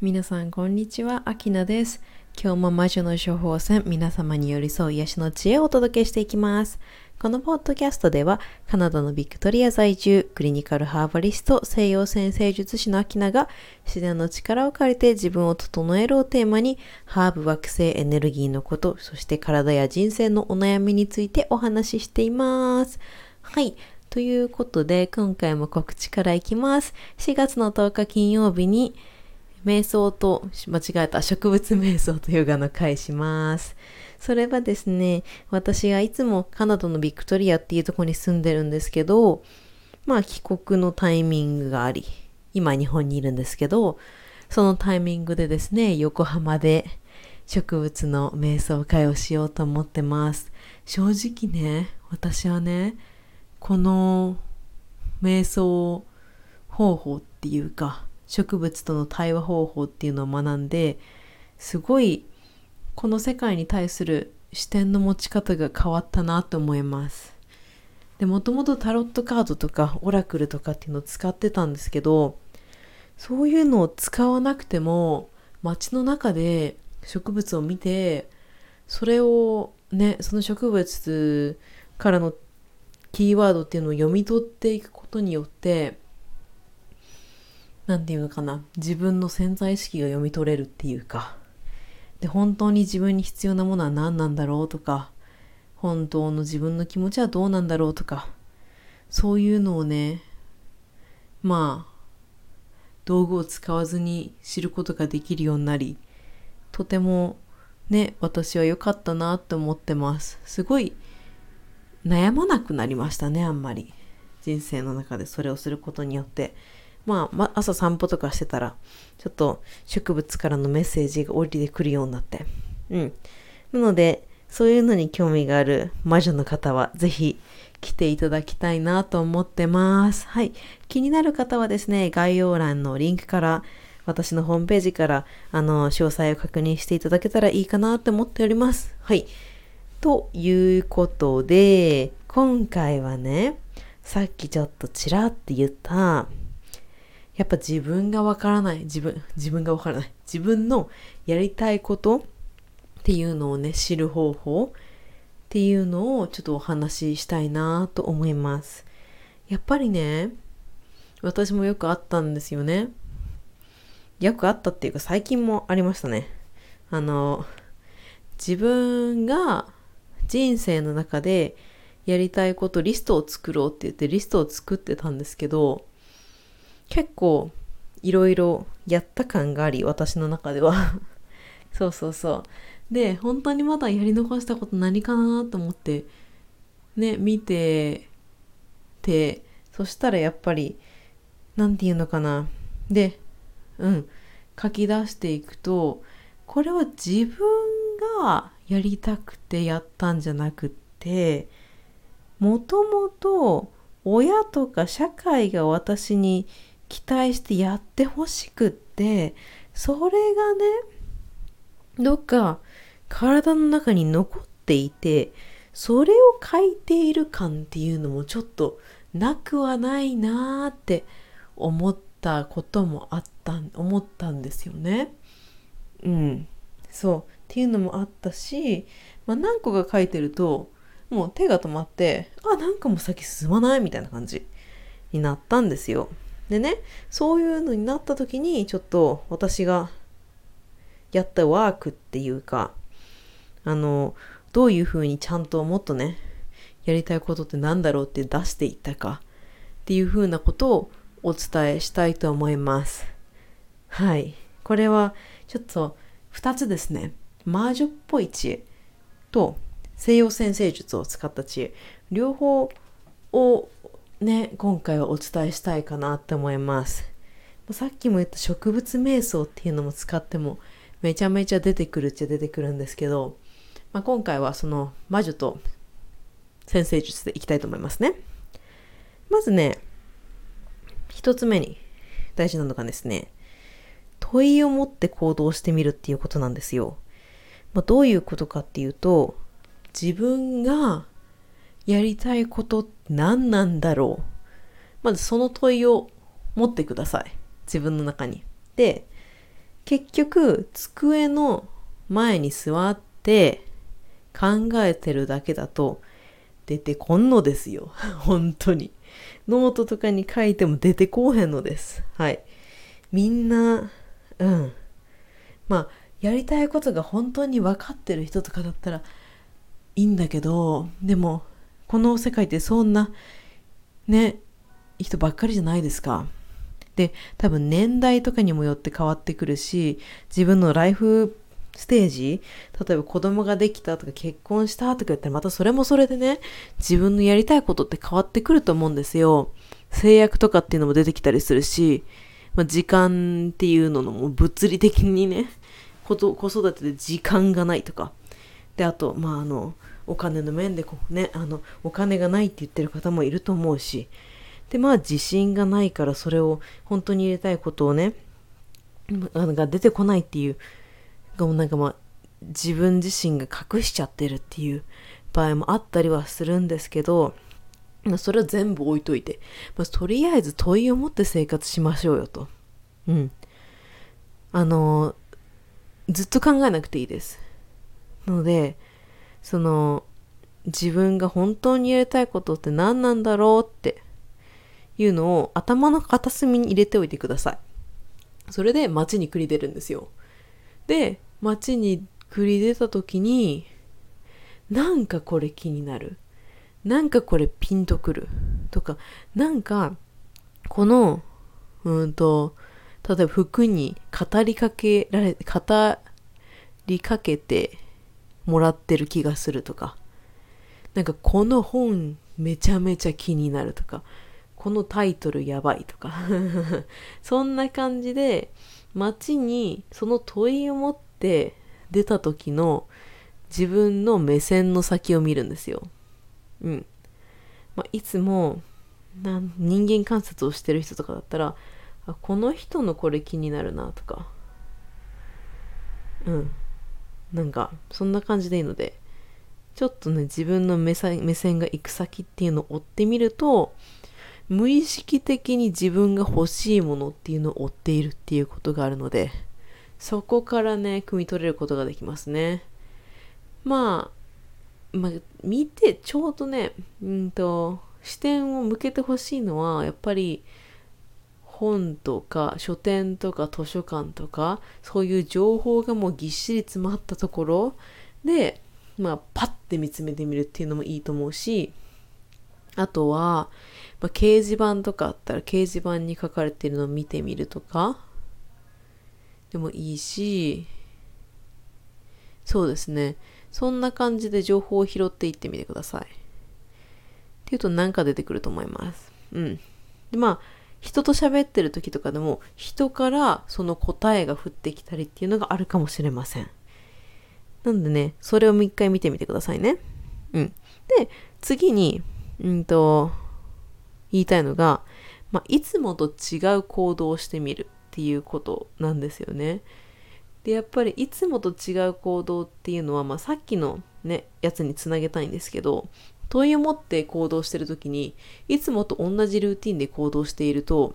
皆さんこんにちは、アキナです。今日も魔女の処方箋、皆様に寄り添う癒しの知恵をお届けしていきます。このポッドキャストでは、カナダのビクトリア在住、クリニカルハーバリスト、西洋占星術師のアキナが、自然の力を借りて自分を整えるをテーマに、ハーブ、惑星、エネルギーのこと、そして体や人生のお悩みについてお話ししています。はい。ということで、今回も告知からいきます。4月の10日金曜日に、瞑想と、間違えた、植物瞑想とヨガの会します。それはですね、私がいつもカナダのビクトリアっていうところに住んでるんですけど、帰国のタイミングがあり、今日本にいるんですけど、そのタイミングでですね、横浜で植物の瞑想会をしようと思ってます。正直ね、私はね、この瞑想方法っていうか、植物との対話方法っていうのを学んで、すごいこの世界に対する視点の持ち方が変わったなと思います。で、もともとタロットカードとかオラクルとかっていうのを使ってたんですけど、そういうのを使わなくても街の中で植物を見て、それをね、その植物からのキーワードっていうのを読み取っていくことによって、なんていうのかな、自分の潜在意識が読み取れるっていうか、で、本当に自分に必要なものは何なんだろうとか、本当の自分の気持ちはどうなんだろうとか、そういうのをね、道具を使わずに知ることができるようになり、とてもね、私は良かったなって思ってます。すごい悩まなくなりましたね、あんまり。人生の中でそれをすることによって。朝散歩とかしてたら、ちょっと植物からのメッセージが降りてくるようになって。なので、そういうのに興味がある魔女の方は、ぜひ来ていただきたいなと思ってます。はい。気になる方はですね、概要欄のリンクから、私のホームページから、詳細を確認していただけたらいいかなと思っております。はい。ということで、今回はね、さっきちょっとちらって言った、やっぱ自分がわからない、自分がわからない、自分のやりたいことっていうのをね、知る方法っていうのをちょっとお話ししたいなと思います。やっぱりね、私もよくあったんですよね。よくあったっていうか最近もありましたね。自分が人生の中でやりたいことリストを作ろうって言ってリストを作ってたんですけど、結構いろいろやった感があり、私の中ではそうで、本当にまだやり残したこと何かなと思ってね、見てて、そしたらやっぱりなんていうのかな、で書き出していくと、これは自分がやりたくてやったんじゃなくって、もともと親とか社会が私に期待してやってほしくって、それがね、どっか体の中に残っていて、それを書いている感っていうのもちょっとなくはないなーって思ったことも思ったんですよね。そうっていうのもあったし、何個か書いてるともう手が止まって、なんかもう先進まないみたいな感じになったんですよ。でね、そういうのになった時にちょっと私がやったワークっていうか、どういうふうにちゃんともっとね、やりたいことってなんだろうって出していったかっていうふうなことをお伝えしたいと思います。はい。これはちょっと2つですね。魔女っぽい知恵と西洋占星術を使った知恵、両方をね、今回はお伝えしたいかなって思います。さっきも言った植物瞑想っていうのも使ってもめちゃめちゃ出てくるっちゃ出てくるんですけど、今回はその魔女と占星術でいきたいと思いますね。まずね、一つ目に大事なのがですね、問いを持って行動してみるっていうことなんですよ。どういうことかっていうと、自分がやりたいことって何なんだろう。まずその問いを持ってください。自分の中に。で、 結局机の前に座って考えてるだけだと出てこんのですよ。本当に。ノートとかに書いても出てこうへんのです。はい。みんな、まあ、やりたいことが本当に分かってる人とかだったらいいんだけど、でも、この世界ってそんな、ね、人ばっかりじゃないですか。で、多分年代とかにもよって変わってくるし、自分のライフステージ、例えば子供ができたとか結婚したとか言ったらまたそれもそれでね、自分のやりたいことって変わってくると思うんですよ。制約とかっていうのも出てきたりするし、時間っていうのも物理的にね、子育てで時間がないとか。で、あと、お金の面でお金がないって言ってる方もいると思うし、で、自信がないからそれを本当に入れたいことをね、が出てこないっていう、自分自身が隠しちゃってるっていう場合もあったりはするんですけど、それは全部置いといて、とりあえず問いを持って生活しましょうよと。ずっと考えなくていいです。なので、自分が本当にやりたいことって何なんだろうっていうのを頭の片隅に入れておいてください。それで街に繰り出るんですよ。で、街に繰り出た時に、なんかこれ気になる。なんかこれピンとくる。とか、なんか、この、例えば服に語りかけてもらってる気がするとか、なんかこの本めちゃめちゃ気になるとか、このタイトルやばいとかそんな感じで街にその問いを持って出た時の自分の目線の先を見るんですよ。いつも人間観察をしてる人とかだったら、この人のこれ気になるなとか、なんかそんな感じでいいので、ちょっとね、自分の目線が行く先っていうのを追ってみると、無意識的に自分が欲しいものっていうのを追っているっていうことがあるので、そこからね、汲み取れることができますね。見てちょうどね、視点を向けてほしいのは、やっぱり本とか書店とか図書館とか、そういう情報がもうぎっしり詰まったところで、パッて見つめてみるっていうのもいいと思うし、あとは、掲示板とかあったら掲示板に書かれているのを見てみるとかでもいいし、そうですね。そんな感じで情報を拾っていってみてください。っていうとなんか出てくると思います。で、人と喋ってる時とかでも人からその答えが降ってきたりっていうのがあるかもしれません。なんでね、それを一回見てみてくださいね。で、次に、言いたいのが、いつもと違う行動をしてみるっていうことなんですよね。で、やっぱりいつもと違う行動っていうのは、さっきのね、やつにつなげたいんですけど、問いを持って行動してるときに、いつもと同じルーティンで行動していると、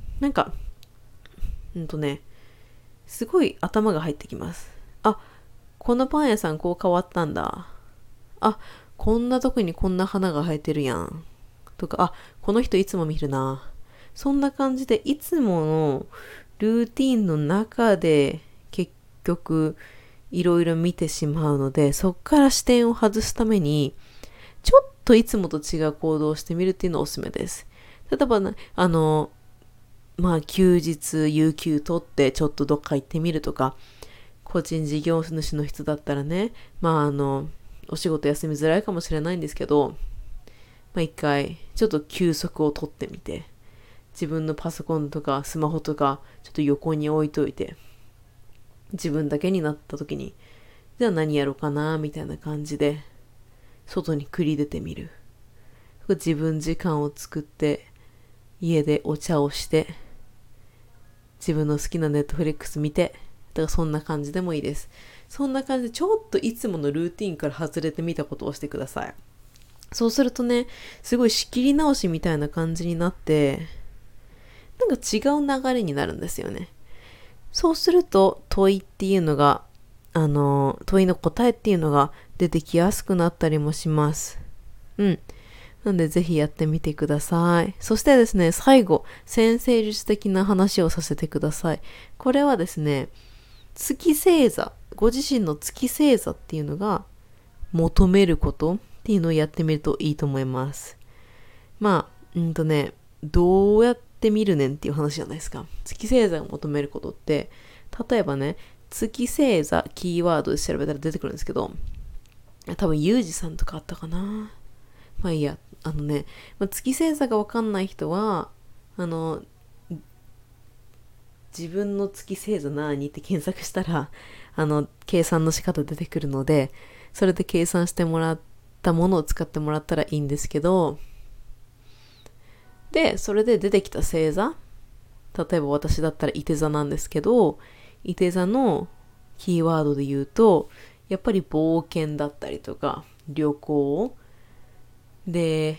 すごい頭が入ってきます。このパン屋さんこう変わったんだ。こんなとこにこんな花が生えてるやん。とか、この人いつも見るな。そんな感じで、いつものルーティンの中で結局いろいろ見てしまうので、そっから視点を外すために、ちょっといつもと違う行動をしてみるっていうのがおすすめです。例えば、休日、有給取ってちょっとどっか行ってみるとか、個人事業主の人だったらね、お仕事休みづらいかもしれないんですけど、一回ちょっと休息を取ってみて、自分のパソコンとかスマホとかちょっと横に置いといて、自分だけになった時に、じゃあ何やろうかなみたいな感じで外に繰り出てみる。自分時間を作って家でお茶をして自分の好きなネットフリックス見て、だからそんな感じでもいいです。そんな感じでちょっといつものルーティンから外れてみたことをしてください。そうするとね、すごい仕切り直しみたいな感じになって、違う流れになるんですよね。 そうすると問いっていうのが、問いの答えっていうのが出てきやすくなったりもします。うん。なんでぜひやってみてください。そしてですね、最後、占星術的な話をさせてください。これはですね、月星座、ご自身の月星座っていうのが求めることっていうのをやってみるといいと思います。まあ、どうやって見るねんっていう話じゃないですか。月星座が求めることって、例えばね、月星座キーワードで調べたら出てくるんですけど、多分ユージさんとかあったかな。まあいいや、月星座がわかんない人は、自分の月星座何って検索したら、計算の仕方出てくるので、それで計算してもらったものを使ってもらったらいいんですけど、で、それで出てきた星座、例えば私だったらいて座なんですけど、いて座のキーワードで言うと、やっぱり冒険だったりとか、旅行で、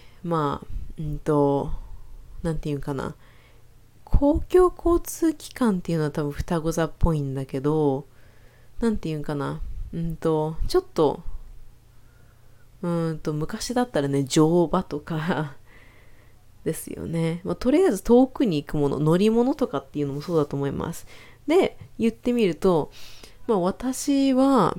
なんていうかな、公共交通機関っていうのは多分双子座っぽいんだけど、なんていうかな、ちょっと、昔だったらね、乗馬とかですよね。まあ、とりあえず遠くに行くもの、乗り物とかっていうのもそうだと思います。で、言ってみると、まあ私は、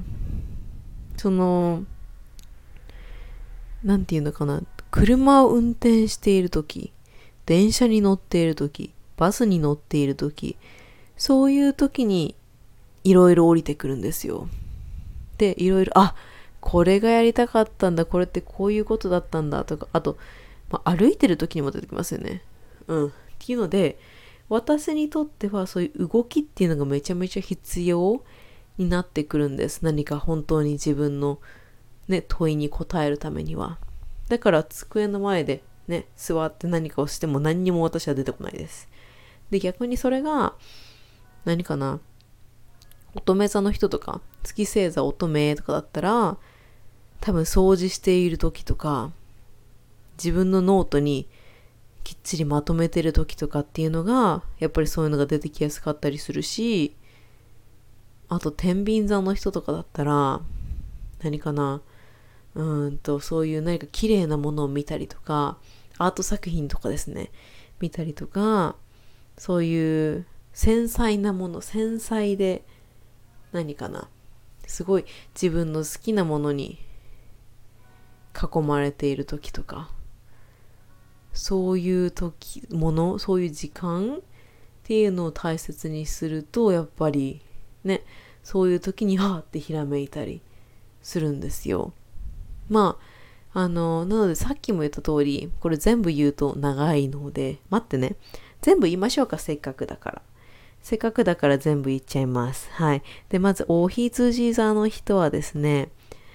なんていうのかな、車を運転しているとき、電車に乗っているとき、バスに乗っているとき、そういうときにいろいろ降りてくるんですよ。で、いろいろ、これがやりたかったんだ、これってこういうことだったんだとか、あと、歩いてる時にも出てきますよね。っていうので、私にとってはそういう動きっていうのがめちゃめちゃ必要になってくるんです。何か本当に自分のね、問いに答えるためには。だから机の前でね、座って何かをしても何にも私は出てこないです。で、逆にそれが、何かな、乙女座の人とか、月星座乙女とかだったら、多分掃除している時とか、自分のノートにきっちりまとめてる時とかっていうのが、やっぱりそういうのが出てきやすかったりするし、あと天秤座の人とかだったら、何かな、そういう何か綺麗なものを見たりとか、アート作品とかですね、見たりとか、そういう繊細なもの、繊細で何かな、すごい自分の好きなものに囲まれている時とか、そういうそういう時間っていうのを大切にすると、やっぱりね、そういう時にってひらめいたりするんですよ。なのでさっきも言った通り、これ全部言うと長いので、待ってね。全部言いましょうか、せっかくだから。せっかくだから全部言っちゃいます。はい。で、まず、お羊座の人はですね、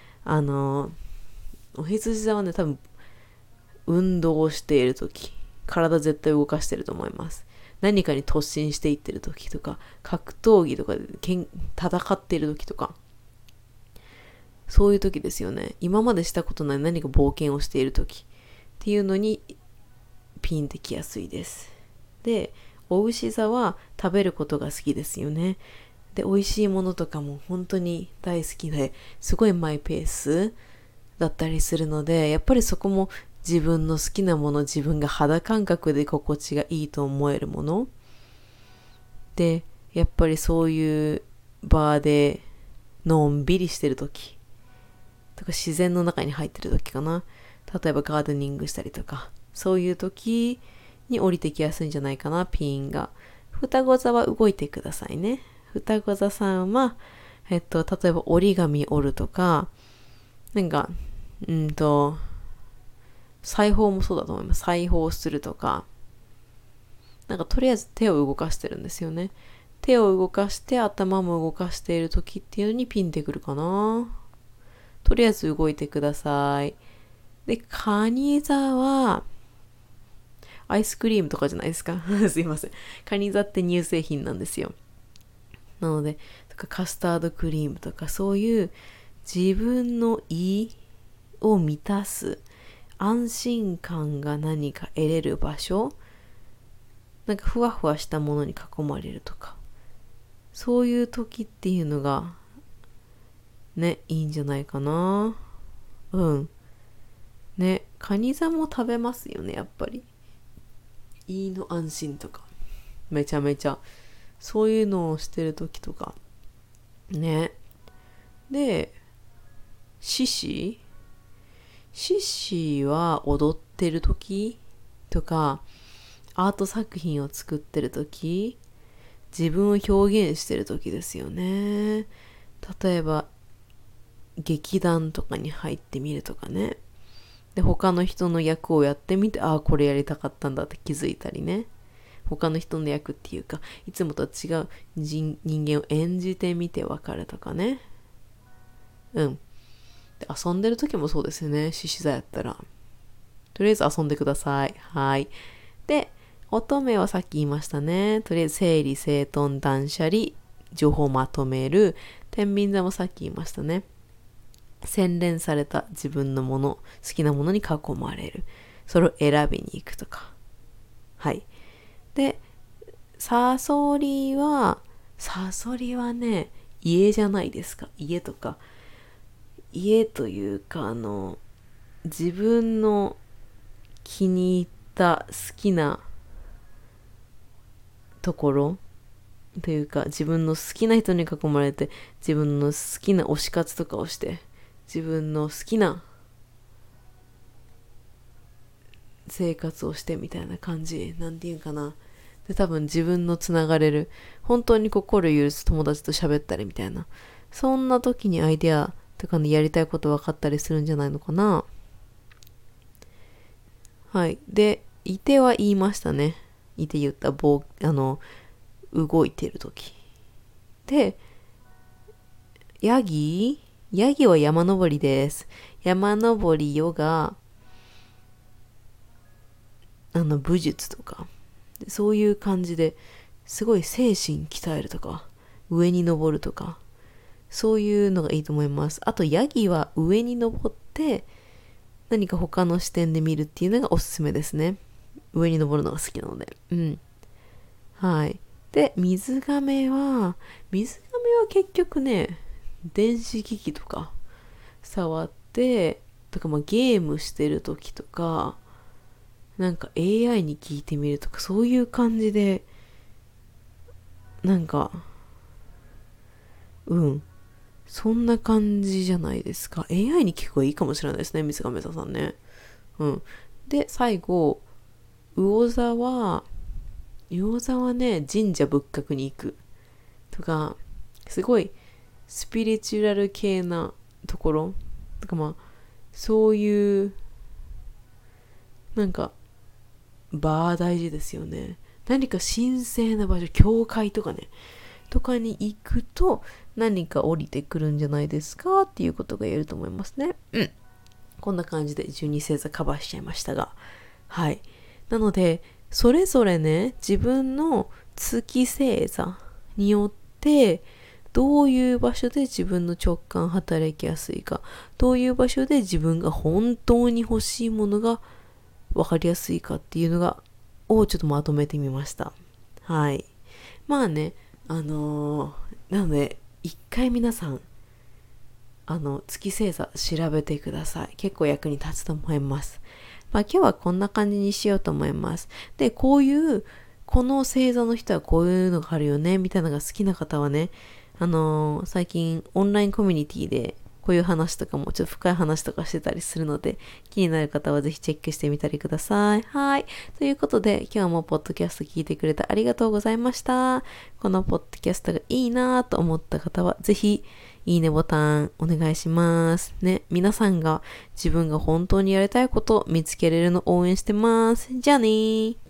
お羊座はね、多分、運動をしているとき、体絶対動かしてると思います。何かに突進していってるときとか、格闘技とかで戦っているときとか、そういう時ですよね。今までしたことない何か冒険をしている時っていうのにピンってきやすいです。で、お牛座は食べることが好きですよね。で、美味しいものとかも本当に大好きで、すごいマイペースだったりするので、やっぱりそこも自分の好きなもの、自分が肌感覚で心地がいいと思えるもので、やっぱりそういうバーでのんびりしてる時とか自然の中に入ってる時かな。例えばガーデニングしたりとか、そういう時に降りてきやすいんじゃないかな、ピンが。双子座は動いてくださいね。双子座さんは、例えば折り紙折るとか、なんか、裁縫もそうだと思います。裁縫するとか、なんかとりあえず手を動かしてるんですよね。手を動かして頭も動かしている時っていうのにピンってくるかな。とりあえず動いてください。で、カニ座は、アイスクリームとかじゃないですかすいません。カニ座って乳製品なんですよ。なので、カスタードクリームとかそういう自分の胃を満たす安心感が何か得れる場所、なんかふわふわしたものに囲まれるとか、 そういう時っていうのがね、いいんじゃないかな。うん。ね、カニ座も食べますよね、やっぱり。いいの安心とか。めちゃめちゃ。そういうのをしてる時とか。ね。で、獅子は踊ってる時とか、アート作品を作ってる時、自分を表現してる時ですよね。例えば、劇団とかに入ってみるとかね。で、他の人の役をやってみて、ああ、これやりたかったんだって気づいたりね。他の人の役っていうか、いつもとは違う人間を演じてみてわかるとかね。うん。で、遊んでる時もそうですよね。獅子座やったら。とりあえず遊んでください。はい。で、乙女はさっき言いましたね。とりあえず整理整頓断捨離、情報をまとめる。天秤座もさっき言いましたね。洗練された自分のもの、好きなものに囲まれる。それを選びに行くとか。はい。で、サソリはね、家じゃないですか。家とか。家というか、自分の気に入った好きなところというか、自分の好きな人に囲まれて、自分の好きな推し活とかをして、自分の好きな生活をしてみたいな感じ。なんていうかな。で、多分自分のつながれる、本当に心許す友達と喋ったりみたいな。そんな時にアイデアとかね、やりたいこと分かったりするんじゃないのかな。はい。で、いては言いましたね。いて言った、動いてる時。で、ヤギは山登りです。山登り、ヨガ、武術とか。そういう感じですごい精神鍛えるとか、上に登るとか、そういうのがいいと思います。あと、ヤギは上に登って、何か他の視点で見るっていうのがおすすめですね。上に登るのが好きなので。うん。はい。で、水亀は結局ね、電子機器とか触って、とかゲームしてる時とか、なんか AI に聞いてみるとか、そういう感じで、なんか、うん。そんな感じじゃないですか。AI に聞く方がいいかもしれないですね、水亀座さんね。うん。で、最後、魚座はね、神社仏閣に行くとか、すごいスピリチュアル系なところとか、そういう、なんか、場大事ですよね。何か神聖な場所、教会とかね、とかに行くと何か降りてくるんじゃないですかっていうことが言えると思いますね。うん。こんな感じで12星座カバーしちゃいましたが。はい。なので、それぞれね、自分の月星座によって、どういう場所で自分の直感働きやすいか、どういう場所で自分が本当に欲しいものが分かりやすいかっていうのをちょっとまとめてみました。はい。まあね、なので、一回皆さん、月星座調べてください。結構役に立つと思います。今日はこんな感じにしようと思います。で、この星座の人はこういうのがあるよね、みたいなのが好きな方はね、最近オンラインコミュニティでこういう話とかもちょっと深い話とかしてたりするので、気になる方はぜひチェックしてみたりください。はい。ということで、今日もポッドキャスト聞いてくれてありがとうございました。このポッドキャストがいいなと思った方は、ぜひ、いいねボタンお願いします。ね。皆さんが自分が本当にやりたいことを見つけれるのを応援してます。じゃあねー。